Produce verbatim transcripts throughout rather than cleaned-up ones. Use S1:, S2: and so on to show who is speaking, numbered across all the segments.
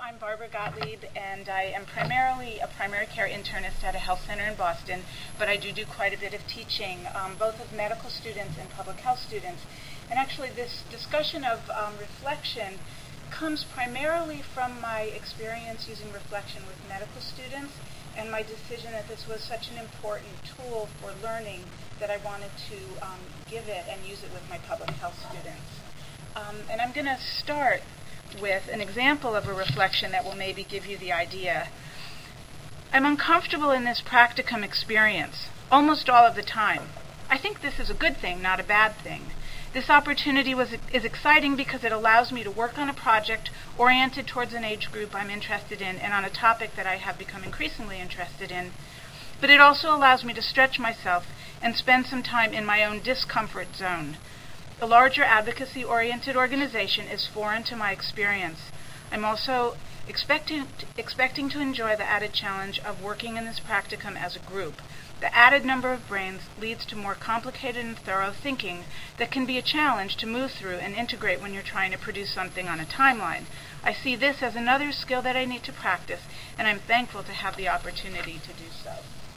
S1: I'm Barbara Gottlieb, and I am primarily a primary care internist at a health center in Boston, but I do do quite a bit of teaching, um, both of medical students and public health students. And actually this discussion of um, reflection comes primarily from my experience using reflection with medical students and my decision that this was such an important tool for learning that I wanted to um, give it and use it with my public health students. Um, and I'm going to start with an example of a reflection that will maybe give you the idea. I'm uncomfortable in this practicum experience almost all of the time. I think this is a good thing, not a bad thing. This opportunity was, is exciting because it allows me to work on a project oriented towards an age group I'm interested in and on a topic that I have become increasingly interested in. But it also allows me to stretch myself and spend some time in my own discomfort zone. A larger advocacy-oriented organization is foreign to my experience. I'm also expecting, expecting to enjoy the added challenge of working in this practicum as a group. The added number of brains leads to more complicated and thorough thinking that can be a challenge to move through and integrate when you're trying to produce something on a timeline. I see this as another skill that I need to practice, and I'm thankful to have the opportunity to do so.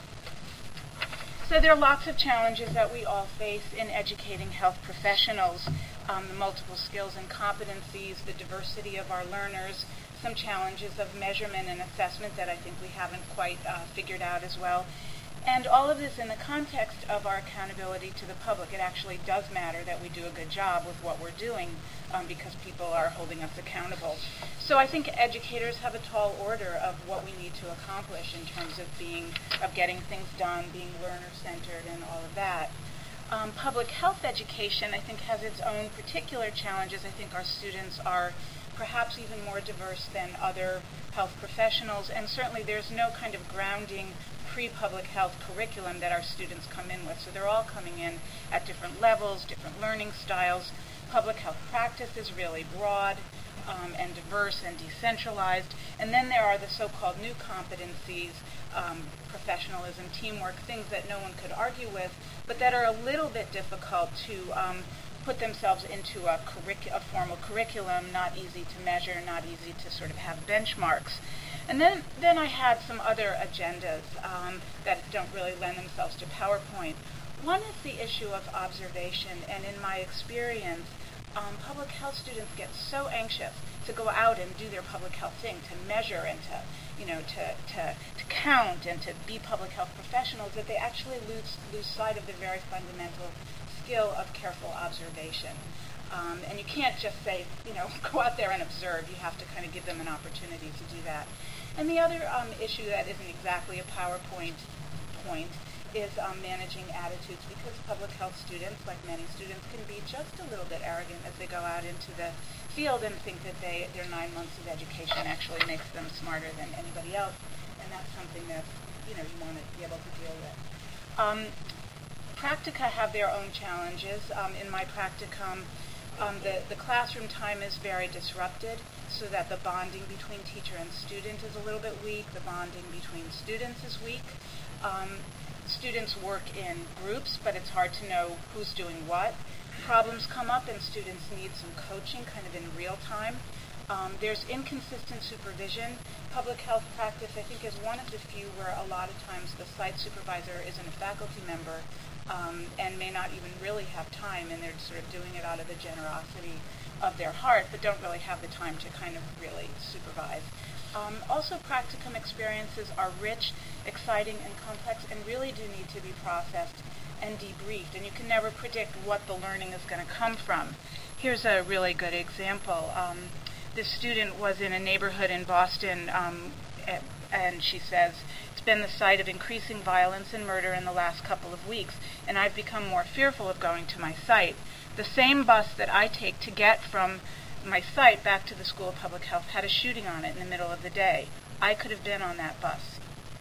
S1: So there are lots of challenges that we all face in educating health professionals, um, the multiple skills and competencies, the diversity of our learners, some challenges of measurement and assessment that I think we haven't quite uh, figured out as well. And all of this in the context of our accountability to the public. It actually does matter that we do a good job with what we're doing um, because people are holding us accountable. So I think educators have a tall order of what we need to accomplish in terms of being, of getting things done, being learner-centered and all of that. Um, public health education, I think, has its own particular challenges. I think our students are perhaps even more diverse than other health professionals, and certainly there's no kind of grounding pre-public health curriculum that our students come in with. So they're all coming in at different levels, different learning styles. Public health practice is really broad um, and diverse and decentralized. And then there are the so-called new competencies, um, professionalism, teamwork, things that no one could argue with, but that are a little bit difficult to um, put themselves into a, curric- a formal curriculum, not easy to measure, not easy to sort of have benchmarks. And then, then I had some other agendas um, that don't really lend themselves to PowerPoint. One is the issue of observation, and in my experience, um, public health students get so anxious to go out and do their public health thing, to measure and to, you know, to, to, to count and to be public health professionals, that they actually lose, lose sight of the very fundamental skill of careful observation. Um, and you can't just say, you know, go out there and observe. You have to kind of give them an opportunity to do that. And the other um, issue that isn't exactly a PowerPoint point is um, managing attitudes, because public health students, like many students, can be just a little bit arrogant as they go out into the field and think that they, their nine months of education actually makes them smarter than anybody else. And that's something that, you know, you want to be able to deal with. Um, Practica have their own challenges. Um, in my practicum, Um, the, the classroom time is very disrupted, so that the bonding between teacher and student is a little bit weak. The bonding between students is weak. Um, students work in groups, but it's hard to know who's doing what. Problems come up and students need some coaching kind of in real time. Um, there's inconsistent supervision. Public health practice, I think, is one of the few where a lot of times the site supervisor isn't a faculty member um, and may not even really have time, and they're sort of doing it out of the generosity of their heart, but don't really have the time to kind of really supervise. Um, also, practicum experiences are rich, exciting, and complex, and really do need to be processed and debriefed, and you can never predict what the learning is going to come from. Here's a really good example. Um, This student was in a neighborhood in Boston, um, and she says, it's been the site of increasing violence and murder in the last couple of weeks, and I've become more fearful of going to my site. The same bus that I take to get from my site back to the School of Public Health had a shooting on it in the middle of the day. I could have been on that bus.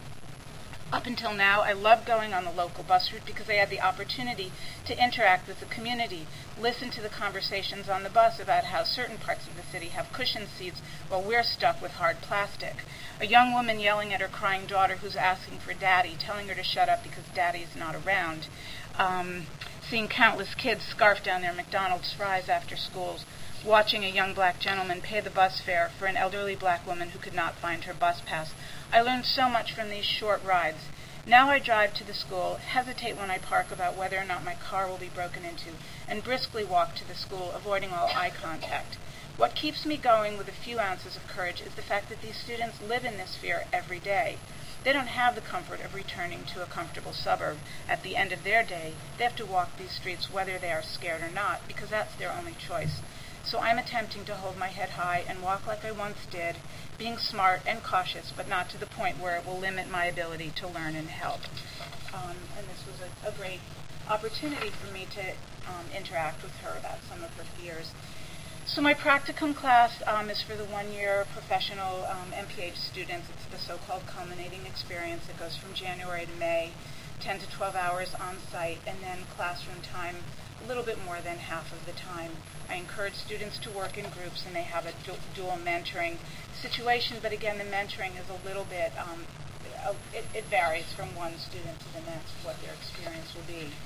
S1: Up until now, I loved going on the local bus route because I had the opportunity to interact with the community, listen to the conversations on the bus about how certain parts of the city have cushioned seats while we're stuck with hard plastic. A young woman yelling at her crying daughter who's asking for daddy, telling her to shut up because daddy's not around. Um, seeing countless kids scarf down their McDonald's fries after schools. watching a young black gentleman pay the bus fare for an elderly black woman who could not find her bus pass. I learned so much from these short rides. Now I drive to the school, hesitate when I park about whether or not my car will be broken into, and briskly walk to the school, avoiding all eye contact. What keeps me going with a few ounces of courage is the fact that these students live in this fear every day. They don't have the comfort of returning to a comfortable suburb. At the end of their day, they have to walk these streets whether they are scared or not, because that's their only choice. So I'm attempting to hold my head high and walk like I once did, being smart and cautious, but not to the point where it will limit my ability to learn and help. Um, and this was a, a great opportunity for me to um, interact with her about some of her fears. So my practicum class um, is for the one-year professional um, M P H students. It's the so-called culminating experience. It goes from January to May, ten to twelve hours on site, and then classroom time a little bit more than half of the time. I encourage students to work in groups, and they have a du- dual mentoring situation, but again, the mentoring is a little bit, um, it, it varies from one student to the next what their experience will be.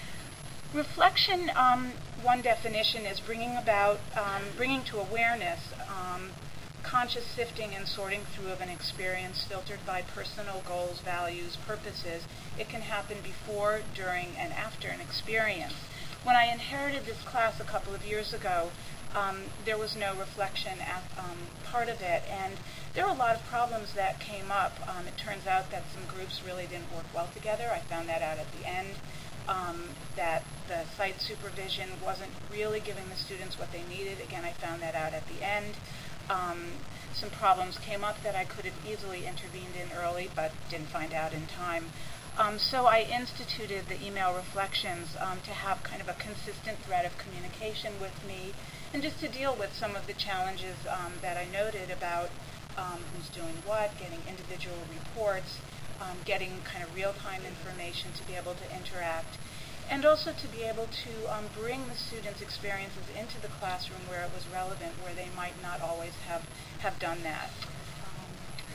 S1: Reflection, um, one definition is bringing about, um, bringing to awareness, um, conscious sifting and sorting through of an experience filtered by personal goals, values, purposes. It can happen before, during, and after an experience. When I inherited this class a couple of years ago, um, there was no reflection at um, part of it, and there were a lot of problems that came up. Um, it turns out that some groups really didn't work well together. I found that out at the end. Um, that the site supervision wasn't really giving the students what they needed. Again, I found that out at the end. Um, some problems came up that I could have easily intervened in early, but didn't find out in time. Um, so I instituted the email reflections um, to have kind of a consistent thread of communication with me, and just to deal with some of the challenges um, that I noted about um, who's doing what, getting individual reports, Um, getting kind of real-time information to be able to interact, and also to be able to um, bring the students' experiences into the classroom where it was relevant, where they might not always have, have done that. Um,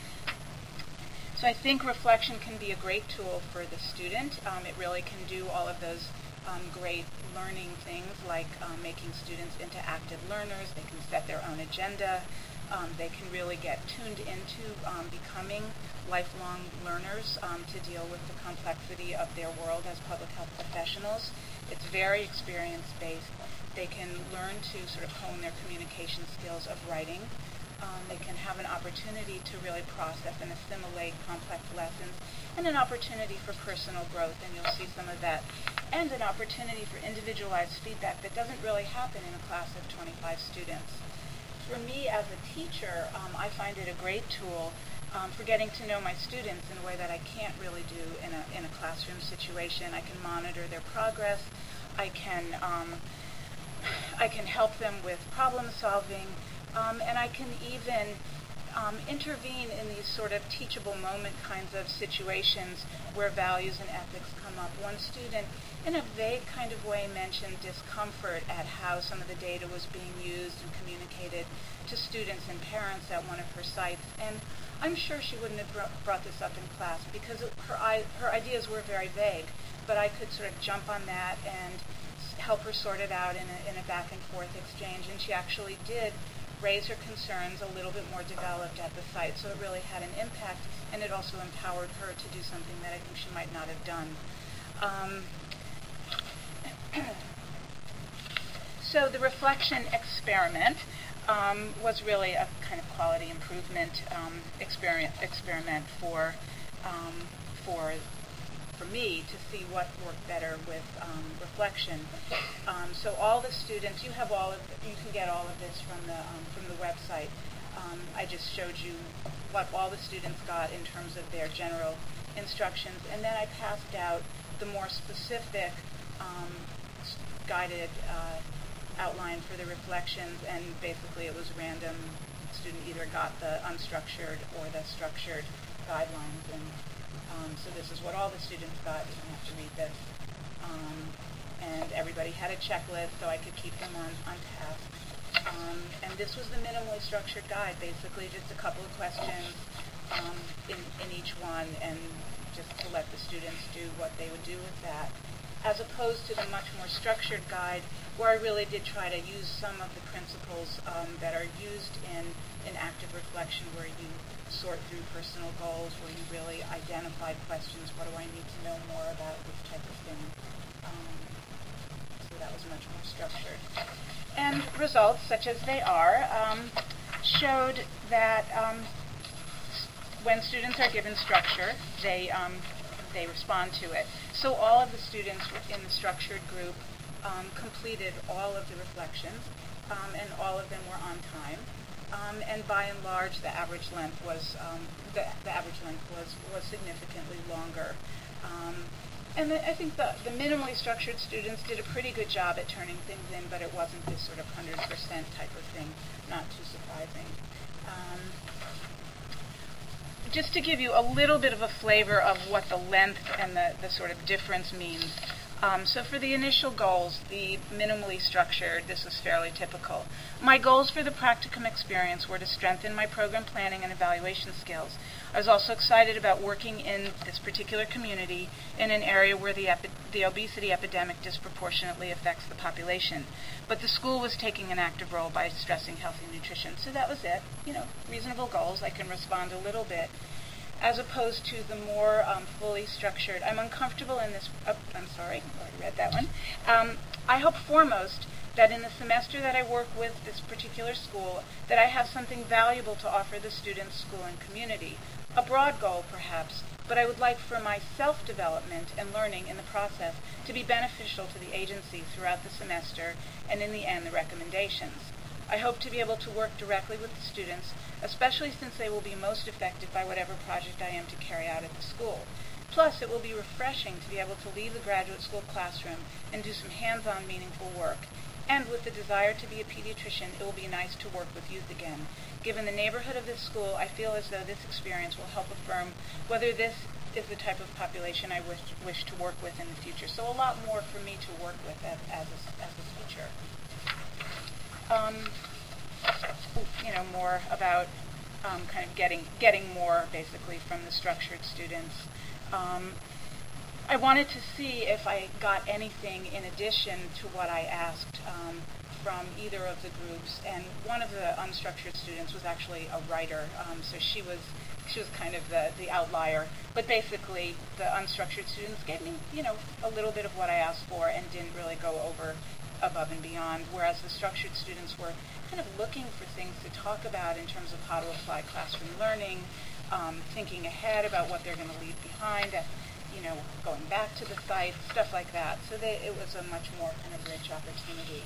S1: so I think reflection can be a great tool for the student. Um, it really can do all of those um, great learning things like um, making students into active learners. They can set their own agenda. Um, they can really get tuned into um, becoming lifelong learners um, to deal with the complexity of their world as public health professionals. It's very experience-based. They can learn to sort of hone their communication skills of writing. Um, they can have an opportunity to really process and assimilate complex lessons, and an opportunity for personal growth, and you'll see some of that, and an opportunity for individualized feedback that doesn't really happen in a class of twenty-five students. For me as a teacher, um, I find it a great tool um, for getting to know my students in a way that I can't really do in a, in a classroom situation. I can monitor their progress. I can, um, I can help them with problem solving, um, and I can even um, intervene in these sort of teachable moment kinds of situations where values and ethics come up. One student, in a vague kind of way, mentioned discomfort at how some of the data was being used and communicated to students and parents at one of her sites. And I'm sure she wouldn't have br- brought this up in class because it, her, I, her ideas were very vague, but I could sort of jump on that and help her sort it out in a, in a back and forth exchange. And she actually did raise her concerns a little bit more developed at the site, so it really had an impact, and it also empowered her to do something that I think she might not have done. Um, so the reflection experiment um, was really a kind of quality improvement um, experiment, experiment for um, for for me to see what worked better with um, reflection. Um, so all the students, you have all of, you can get all of this from the um, from the website. Um, I just showed you what all the students got in terms of their general instructions, and then I passed out the more specific um, guided uh, outline for the reflections, and basically it was random. The student either got the unstructured or the structured guidelines, and Um, so this is what all the students got. You don't have to read this. Um, and everybody had a checklist, so I could keep them on, on task. Um, and this was the minimally structured guide, basically just a couple of questions um, in, in each one, and just to let the students do what they would do with that. as opposed to the much more structured guide, where I really did try to use some of the principles um, that are used in, in active reflection, where you sort through personal goals, where you really identify questions, what do I need to know more about this type of thing. Um, so that was much more structured. And results, such as they are, um, showed that um, when students are given structure, they um, they respond to it. So all of the students in the structured group um, completed all of the reflections, um, and all of them were on time. Um, and by and large, the average length was um, the, the average length was was significantly longer. Um, and the, I think the, the minimally structured students did a pretty good job at turning things in, but it wasn't this sort of one hundred percent type of thing. Not too surprising. Um, just to give you a little bit of a flavor of what the length and the, the sort of difference means. Um, so for the initial goals, the minimally structured, this was fairly typical. My goals for the practicum experience were to strengthen my program planning and evaluation skills. I was also excited about working in this particular community in an area where the, epi- the obesity epidemic disproportionately affects the population. But the school was taking an active role by stressing healthy nutrition. So that was it. You know, reasonable goals. I can respond a little bit. As opposed to the more um, fully structured, I'm uncomfortable in this, oh, I'm sorry, I already read that one. Um, I hope foremost that in the semester that I work with this particular school, that I have something valuable to offer the students, school, and community. A broad goal, perhaps, but I would like for my self-development and learning in the process to be beneficial to the agency throughout the semester, and in the end, the recommendations. I hope to be able to work directly with the students, especially since they will be most affected by whatever project I am to carry out at the school. Plus, it will be refreshing to be able to leave the graduate school classroom and do some hands-on meaningful work. And with the desire to be a pediatrician, it will be nice to work with youth again. Given the neighborhood of this school, I feel as though this experience will help affirm whether this is the type of population I wish, wish to work with in the future. So a lot more for me to work with as, as, a, as a teacher. Um, you know, more about um, kind of getting getting more, basically, from the structured students. Um, I wanted to see if I got anything in addition to what I asked um, from either of the groups, and one of the unstructured students was actually a writer, um, so she was she was kind of the, the outlier. But basically, the unstructured students gave me, you know, a little bit of what I asked for and didn't really go over above and beyond, whereas the structured students were kind of looking for things to talk about in terms of how to apply classroom learning, um, thinking ahead about what they're going to leave behind, at, you know, going back to the site, stuff like that. So they, it was a much more kind of rich opportunity.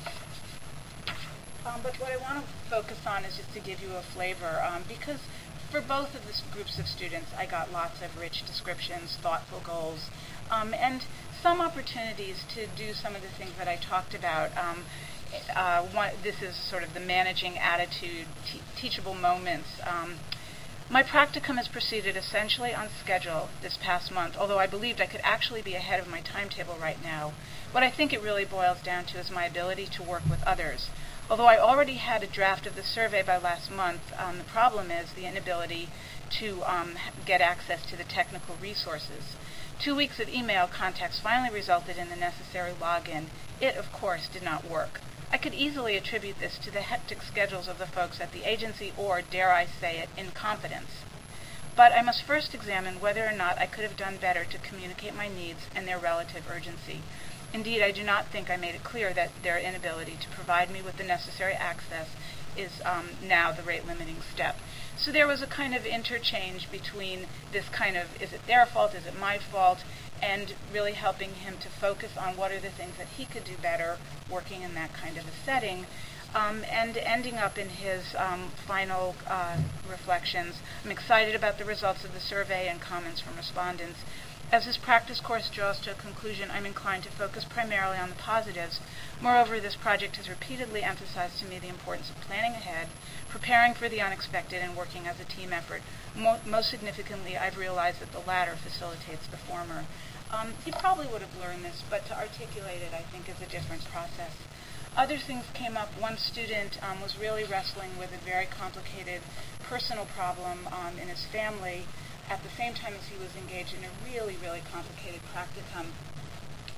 S1: Um, but what I want to focus on is just to give you a flavor, um, because for both of the groups of students, I got lots of rich descriptions, thoughtful goals, um, and some opportunities to do some of the things that I talked about. Um, uh, one, this is sort of the managing attitude, te- teachable moments. Um, my practicum has proceeded essentially on schedule this past month, although I believed I could actually be ahead of my timetable right now. What I think it really boils down to is my ability to work with others. Although I already had a draft of the survey by last month, um, the problem is the inability to um, get access to the technical resources. Two weeks of email contacts finally resulted in the necessary login. It, of course, did not work. I could easily attribute this to the hectic schedules of the folks at the agency or, dare I say it, incompetence. But I must first examine whether or not I could have done better to communicate my needs and their relative urgency. Indeed, I do not think I made it clear that their inability to provide me with the necessary access is um, now the rate-limiting step. So there was a kind of interchange between this kind of, is it their fault, is it my fault, and really helping him to focus on what are the things that he could do better working in that kind of a setting, um, and ending up in his um, final uh, reflections. I'm excited about the results of the survey and comments from respondents. As this practice course draws to a conclusion, I'm inclined to focus primarily on the positives. Moreover, this project has repeatedly emphasized to me the importance of planning ahead, preparing for the unexpected, and working as a team effort. Mo- most significantly, I've realized that the latter facilitates the former. Um, he probably would have learned this, but to articulate it, I think, is a different process. Other things came up. One student um, was really wrestling with a very complicated personal problem um, in his family, at the same time as he was engaged in a really, really complicated practicum.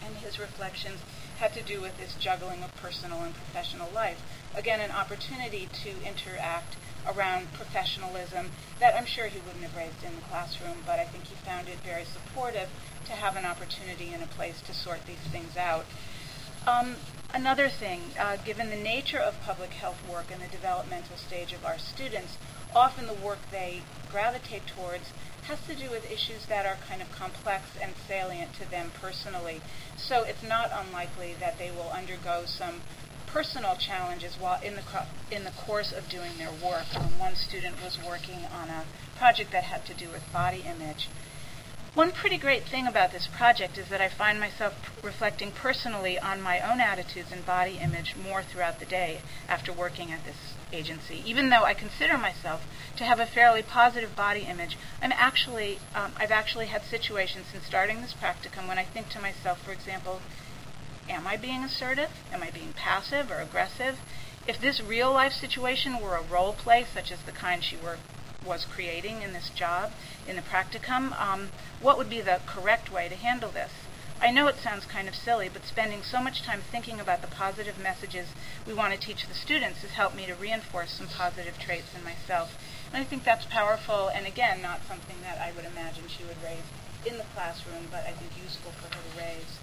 S1: And his reflections had to do with this juggling of personal and professional life. Again, an opportunity to interact around professionalism that I'm sure he wouldn't have raised in the classroom, but I think he found it very supportive to have an opportunity and a place to sort these things out. Um, another thing, uh, given the nature of public health work and the developmental stage of our students, often the work they gravitate towards has to do with issues that are kind of complex and salient to them personally. So it's not unlikely that they will undergo some personal challenges while in the co- in the course of doing their work. Um, one student was working on a project that had to do with body image. One pretty great thing about this project is that I find myself p- reflecting personally on my own attitudes and body image more throughout the day after working at this agency. Even though I consider myself to have a fairly positive body image, I'm actually, um, I've actually had situations since starting this practicum when I think to myself, for example, am I being assertive? Am I being passive or aggressive? If this real life situation were a role play, such as the kind she were, was creating in this job, in the practicum, um, what would be the correct way to handle this? I know it sounds kind of silly, but spending so much time thinking about the positive messages we want to teach the students has helped me to reinforce some positive traits in myself. And I think that's powerful, and again, not something that I would imagine she would raise in the classroom, but I think useful for her to raise.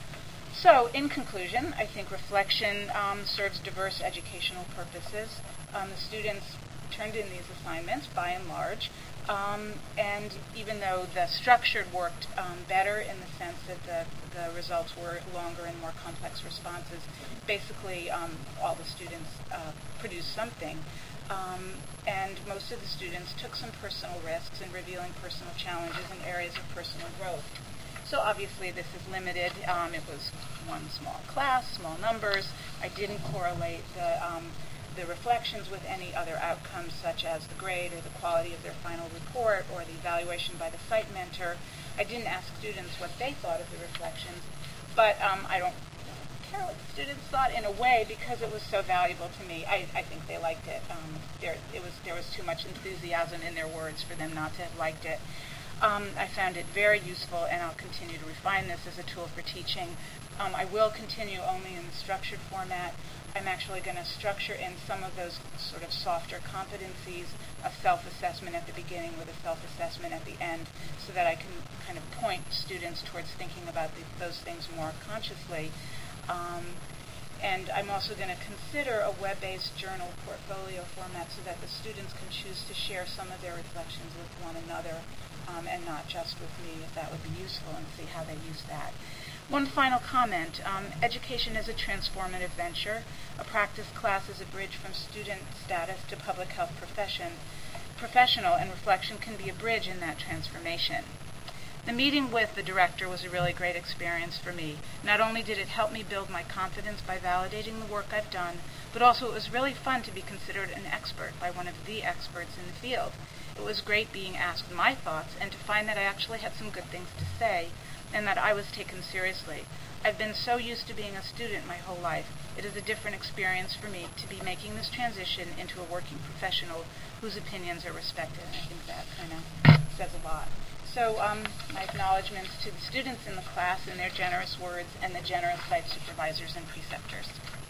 S1: So, in conclusion, I think reflection um, serves diverse educational purposes. Um, the students turned in these assignments, by and large, um, and even though the structured worked um, better in the sense that the, the results were longer and more complex responses, basically um, all the students uh, produced something. Um, and most of the students took some personal risks in revealing personal challenges and areas of personal growth. So obviously this is limited. Um, it was one small class, small numbers. I didn't correlate the, um, the reflections with any other outcomes such as the grade or the quality of their final report or the evaluation by the site mentor. I didn't ask students what they thought of the reflections, but um, I don't care what the students thought in a way because it was so valuable to me. I, I think they liked it. Um, there, it was, there was too much enthusiasm in their words for them not to have liked it. Um, I found it very useful, and I'll continue to refine this as a tool for teaching. Um, I will continue only in the structured format. I'm actually going to structure in some of those sort of softer competencies, a self-assessment at the beginning with a self-assessment at the end, so that I can kind of point students towards thinking about the, those things more consciously. Um, and I'm also going to consider a web-based journal portfolio format so that the students can choose to share some of their reflections with one another um, and not just with me, if that would be useful, and see how they use that. One final comment. Um, education is a transformative venture. A practice class is a bridge from student status to public health profession, professional, and reflection can be a bridge in that transformation. The meeting with the director was a really great experience for me. Not only did it help me build my confidence by validating the work I've done, but also it was really fun to be considered an expert by one of the experts in the field. It was great being asked my thoughts and to find that I actually had some good things to say and that I was taken seriously. I've been so used to being a student my whole life. It is a different experience for me to be making this transition into a working professional whose opinions are respected, and I think that kind of says a lot. So um, my acknowledgments to the students in the class and their generous words and the generous site supervisors and preceptors.